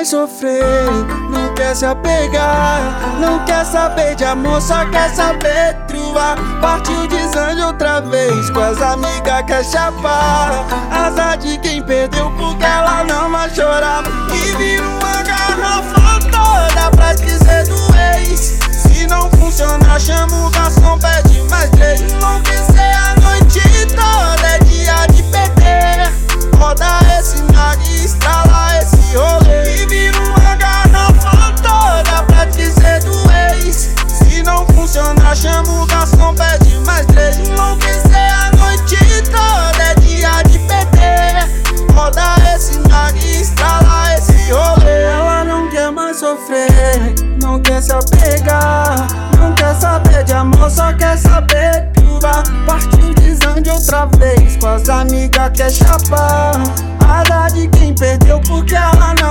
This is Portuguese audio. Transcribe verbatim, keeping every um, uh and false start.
mais sofrer, não quer se apegar, não quer saber de amor, só quer saber truvar. Partiu desande outra vez, com as amigas quer chapar. Azar de quem perdeu porque ela não vai chorar. E vira uma garrafa toda pra esquecer do ex. Se não funcionar, chama o garçom, pede mais três. Enlouquecer a noite toda, é dia de perder. Roda esse nariz, estrala esse rolê. E vira uma garrafa toda pra dizer do ex. Se não funcionar, chama o garçom, pede mais três. Enlouquecer a noite toda, é dia de perder. Roda esse nariz, estrala esse rolê. Ela não quer mais sofrer, não quer se apegar, não quer saber de amor, só quer saber truvar. Partiu desande outra vez, com as amigas quer chapar. Azar de quem perdeu porque ela não